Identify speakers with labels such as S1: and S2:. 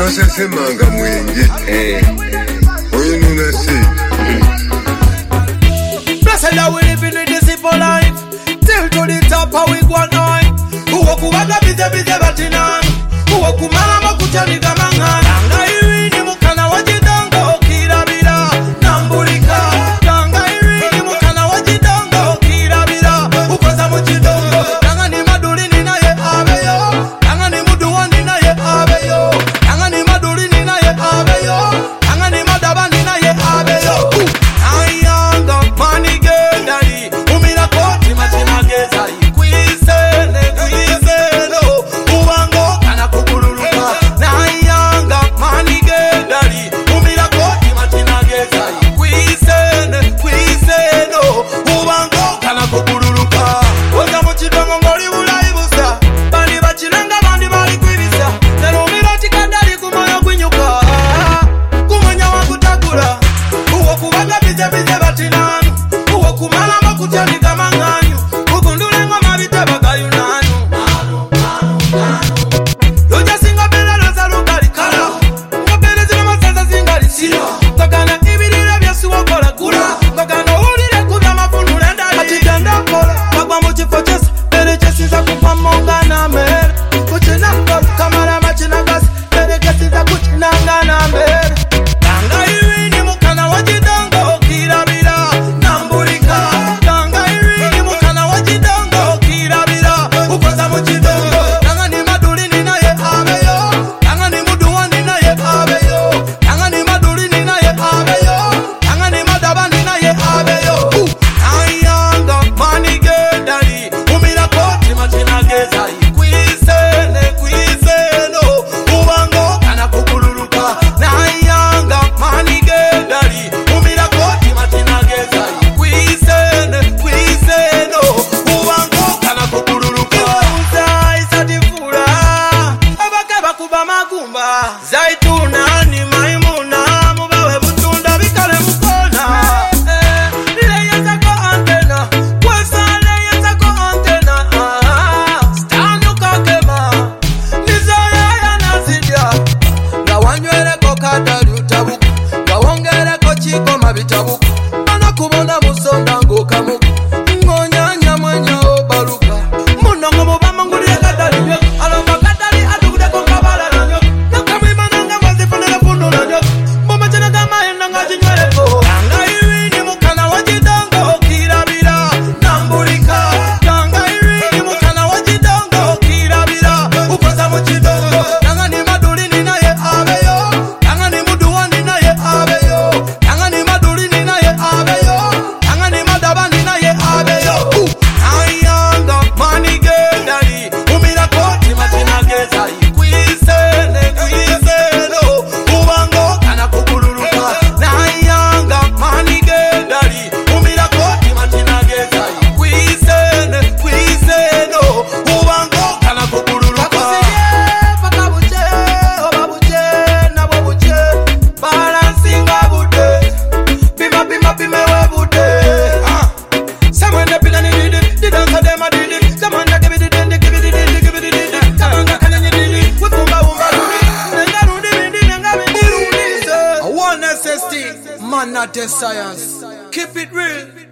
S1: Basa semanga mwingi oyo nuna si
S2: Blessed that we live in this simple life till to the top how we go on. Uwo kubaga bize batina uwo kumala makuchani kamanga Tanga irini mukana wajidongo kirabira nambulika Tanga irini mukana wajidongo kirabira ukoza mujidongo Tanga ni madulini naye abeyo Tanga ni muduwani naye abeyo Tanga ni madulini naye abeyo Tanga ni madabani naye abeyo Ayanga mani gendari umira koti machina gezari Zaituna ni maimuna mubawe butunda bikale mukona Leye zako antena Kwesa leye zako antena Stanyu kakema Nizoya ya nazidya Nga wanyweleko kadali utabuku Nga wongereko chiko mabitabuku Mana kubona musonda ngokamuku Ngonyanya mwenya obaluka Munongo mubama ngulye kadali nyo Alomba kadali adugudeko kabala nanyo Tanga irini mukana wajidongo kirabira nambulika Tanga irini mukana wajidongo kirabira ukoza mujidongo Tanga ni madulini naye abeyo Tanga ni muduwani naye abeyo Tanga ni madulini naye abeyo Tanga ni madabani naye abeyo Ayanga mani gendari umira koti matina gezari Man, not a science. Keep it real.